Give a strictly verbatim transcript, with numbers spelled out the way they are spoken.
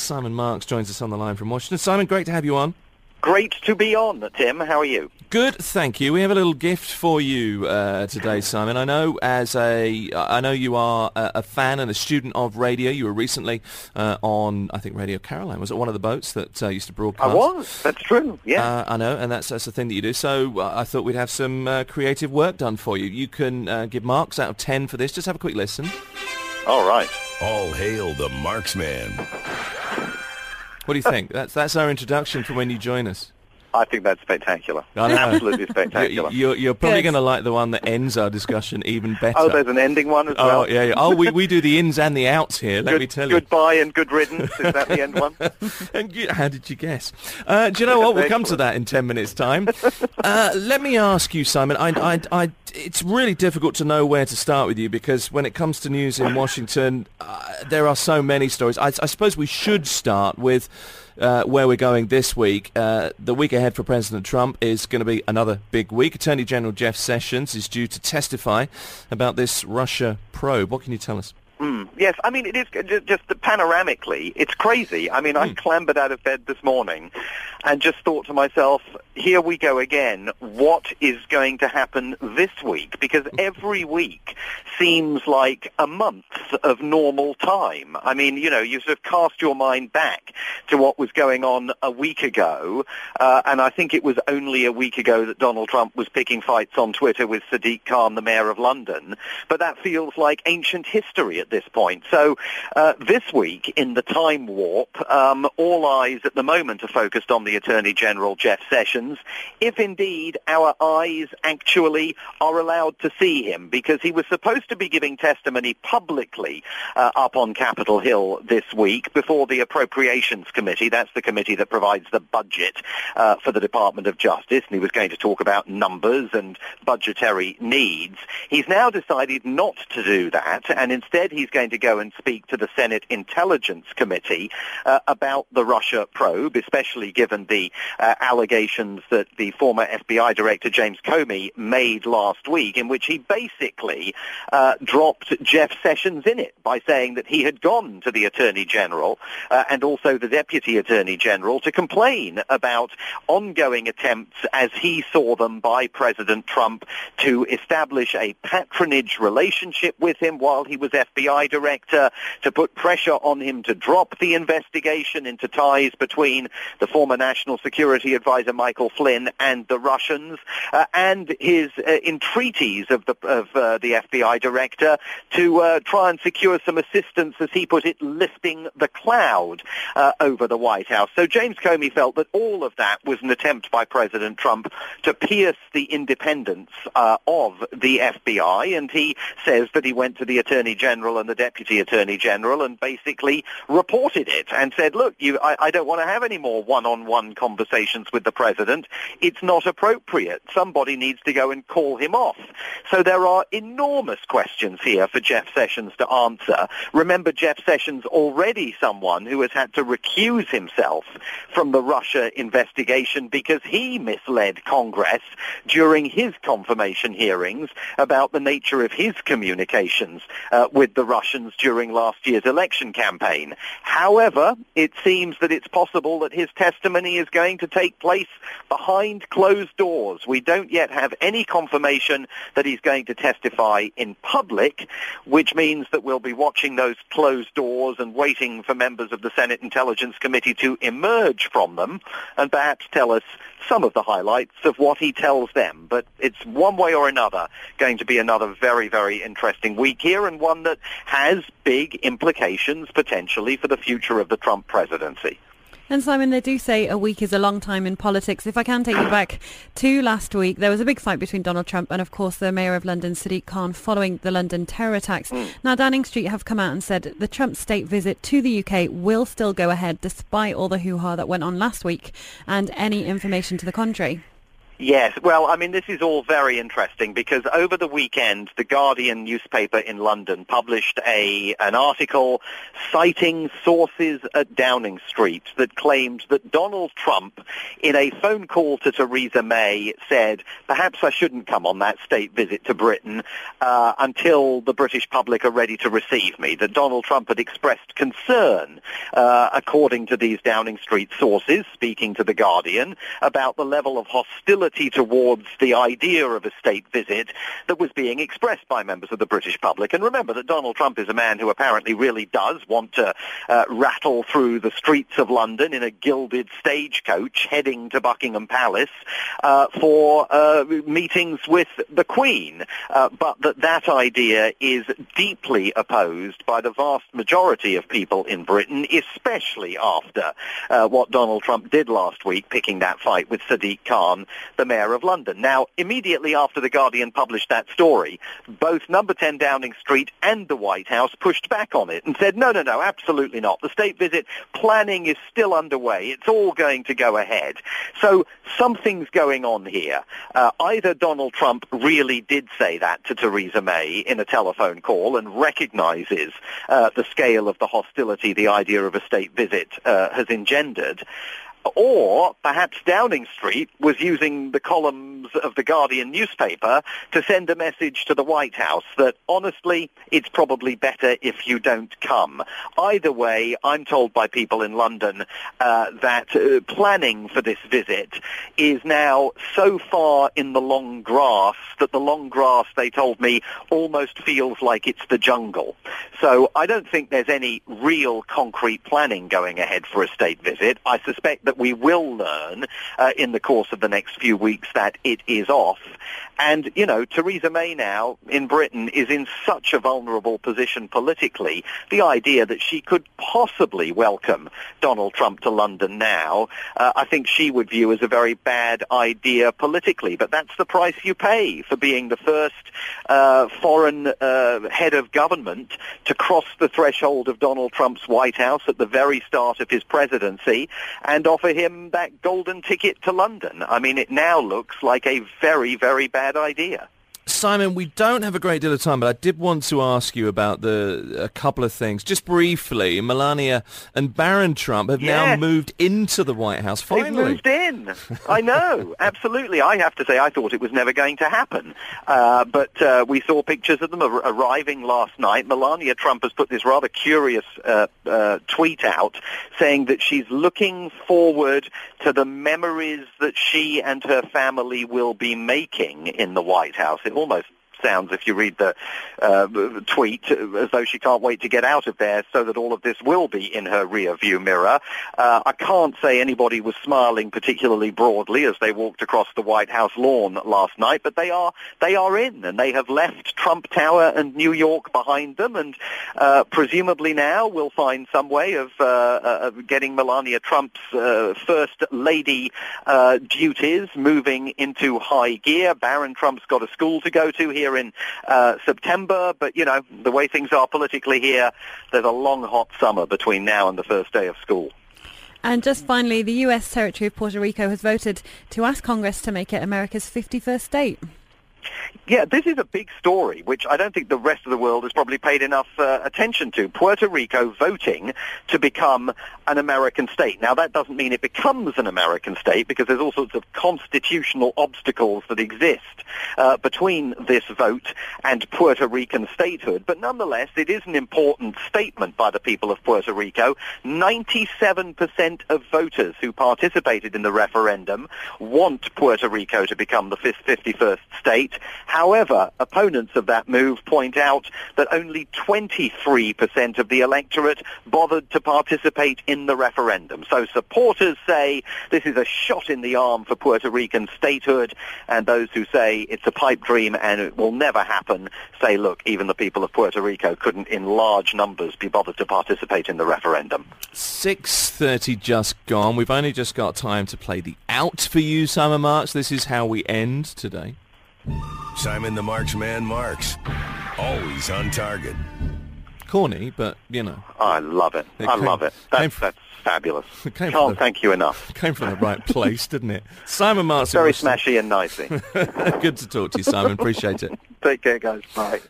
Simon Marks joins us on the line from Washington. Simon, great to have you on. Great to be on, Tim. How are you? Good, thank you. We have a little gift for you uh, today, Simon. I know as a, I know you are a, a fan and a student of radio. You were recently uh, on, I think, Radio Caroline. Was it one of the boats that uh, used to broadcast? I was. That's true. Yeah. Uh, I know, and that's that's the thing that you do. So uh, I thought we'd have some uh, creative work done for you. You can uh, give marks out of ten for this. Just have a quick listen. All right. All hail the Marksman. What do you think? That's that's our introduction for when you join us. I think that's spectacular. I know. Absolutely spectacular. You're, you're probably Good. going to like the one that ends our discussion even better. Oh, there's an ending one as well? Oh, yeah, yeah. Oh, we, we do the ins and the outs here, let Good, me tell you. Goodbye and good riddance. Is that the end one? And you, how did you guess? Uh, do you know what? We'll come to that in ten minutes' time. Uh, let me ask you, Simon, I, I, I, it's really difficult to know where to start with you because when it comes to news in Washington, uh, there are so many stories. I, I suppose we should start with Uh, where we're going this week. Uh, the week ahead for President Trump is going to be another big week. Attorney General Jeff Sessions is due to testify about this Russia probe. What can you tell us? Mm, yes, I mean, it is just, just panoramically, it's crazy. I mean, mm. I clambered out of bed this morning and just thought to myself, here we go again. What is going to happen this week? Because every week seems like a month of normal time. I mean, you know, you sort of cast your mind back to what was going on a week ago, uh, and I think it was only a week ago that Donald Trump was picking fights on Twitter with Sadiq Khan, the mayor of London, but that feels like ancient history at this point. So uh, this week, in the time warp, um, all eyes at the moment are focused on the Attorney General, Jeff Sessions, if indeed our eyes actually are allowed to see him, because he was supposed to be giving testimony publicly uh, up on Capitol Hill this week before the Appropriations Committee. That's the committee that provides the budget uh, for the Department of Justice, and he was going to talk about numbers and budgetary needs. He's now decided not to do that, and instead he's going to go and speak to the Senate Intelligence Committee uh, about the Russia probe, especially given the uh, allegations that the former F B I Director James Comey made last week, in which he basically uh, dropped Jeff Sessions in it by saying that he had gone to the Attorney General uh, and also the Deputy Attorney General to complain about ongoing attempts, as he saw them, by President Trump to establish a patronage relationship with him while he was F B I Director, to put pressure on him to drop the investigation into ties between the former National Security Advisor Michael Flynn and the Russians, uh, and his uh, entreaties of the of uh, the F B I Director to uh, try and secure some assistance, as he put it, lifting the cloud uh, over the White House. So James Comey felt that all of that was an attempt by President Trump to pierce the independence uh, of the F B I, and he says that he went to the Attorney General and the Deputy Attorney General and basically reported it and said, look, you, I, I don't want to have any more one-on-one conversations with the President. It's not appropriate. Somebody needs to go and call him off. So there are enormous questions here for Jeff Sessions to answer. Remember, Jeff Sessions already someone who has had to recuse himself from the Russia investigation because he misled Congress during his confirmation hearings about the nature of his communications uh, with the Russians during last year's election campaign. However, it seems that it's possible that his testimony is going to take place behind closed doors. We don't yet have any confirmation that he's going to testify in public, which means that we'll be watching those closed doors and waiting for members of the Senate Intelligence Committee to emerge from them and perhaps tell us some of the highlights of what he tells them. But it's one way or another going to be another very, very interesting week here, and one that has big implications potentially for the future of the Trump presidency. And Simon, they do say a week is a long time in politics. If I can take you back to last week, there was a big fight between Donald Trump and, of course, the Mayor of London, Sadiq Khan, following the London terror attacks. Mm. Now, Downing Street have come out and said the Trump state visit to the U K will still go ahead despite all the hoo-ha that went on last week and any information to the contrary. Yes, well, I mean, this is all very interesting because over the weekend, the Guardian newspaper in London published a an article citing sources at Downing Street that claimed that Donald Trump, in a phone call to Theresa May, said, perhaps I shouldn't come on that state visit to Britain uh, until the British public are ready to receive me, that Donald Trump had expressed concern, uh, according to these Downing Street sources, speaking to the Guardian, about the level of hostility towards the idea of a state visit that was being expressed by members of the British public. And remember that Donald Trump is a man who apparently really does want to uh, rattle through the streets of London in a gilded stagecoach heading to Buckingham Palace uh, for uh, meetings with the Queen. Uh, but that that idea is deeply opposed by the vast majority of people in Britain, especially after uh, what Donald Trump did last week, picking that fight with Sadiq Khan, the Mayor of London. Now, immediately after the Guardian published that story, both Number ten Downing Street and the White House pushed back on it and said, no, no, no, absolutely not. The state visit planning is still underway. It's all going to go ahead. So something's going on here. Uh, either Donald Trump really did say that to Theresa May in a telephone call and recognizes uh, the scale of the hostility the idea of a state visit uh, has engendered, or perhaps Downing Street was using the columns of the Guardian newspaper to send a message to the White House that, honestly, it's probably better if you don't come. Either way, I'm told by people in London uh, that uh, planning for this visit is now so far in the long grass that the long grass, they told me, almost feels like it's the jungle. So I don't think there's any real concrete planning going ahead for a state visit. I suspect that that we will learn uh, in the course of the next few weeks that it is off. And, you know, Theresa May now in Britain is in such a vulnerable position politically. The idea that she could possibly welcome Donald Trump to London now, uh, I think she would view as a very bad idea politically. But that's the price you pay for being the first uh, foreign uh, head of government to cross the threshold of Donald Trump's White House at the very start of his presidency and offer him that golden ticket to London. I mean, it now looks like a very, very bad idea. Simon, we don't have a great deal of time, but I did want to ask you about the a couple of things. Just briefly, Melania and Barron Trump have yes. now moved into the White House, finally. They've moved in. I know, absolutely. I have to say, I thought it was never going to happen. Uh, but uh, we saw pictures of them ar- arriving last night. Melania Trump has put this rather curious uh, uh, tweet out saying that she's looking forward to the memories that she and her family will be making in the White House. It almost sounds, if you read the uh, tweet, as though she can't wait to get out of there so that all of this will be in her rear-view mirror. Uh, I can't say anybody was smiling particularly broadly as they walked across the White House lawn last night, but they are they are in, and they have left Trump Tower and New York behind them, and uh, presumably now we'll find some way of, uh, uh, of getting Melania Trump's uh, first lady uh, duties moving into high gear. Barron Trump's got a school to go to here in uh, September, but, you know, the way things are politically here, there's a long, hot summer between now and the first day of school. And just finally, the U S territory of Puerto Rico has voted to ask Congress to make it America's fifty-first state. Yeah, this is a big story, which I don't think the rest of the world has probably paid enough uh, attention to. Puerto Rico voting to become an American state. Now, that doesn't mean it becomes an American state, because there's all sorts of constitutional obstacles that exist uh, between this vote and Puerto Rican statehood. But nonetheless, it is an important statement by the people of Puerto Rico. ninety-seven percent of voters who participated in the referendum want Puerto Rico to become the fifty-first state. However, opponents of that move point out that only twenty-three percent of the electorate bothered to participate in the referendum. So supporters say this is a shot in the arm for Puerto Rican statehood, and those who say it's a pipe dream and it will never happen say, look, even the people of Puerto Rico couldn't in large numbers be bothered to participate in the referendum. six thirty just gone. We've only just got time to play the out for you, Simon Marks. This is how we end today. Simon the Marksman Marks, always on target. Corny, but, you know. I love it. It I came- love it. came That's, f- that's fabulous. It came Can't from the- thank you enough. Came from the right place, didn't it? Simon Martin. Very Russell. smashy and nicey. Good to talk to you, Simon. Appreciate it. Take care, guys. Bye.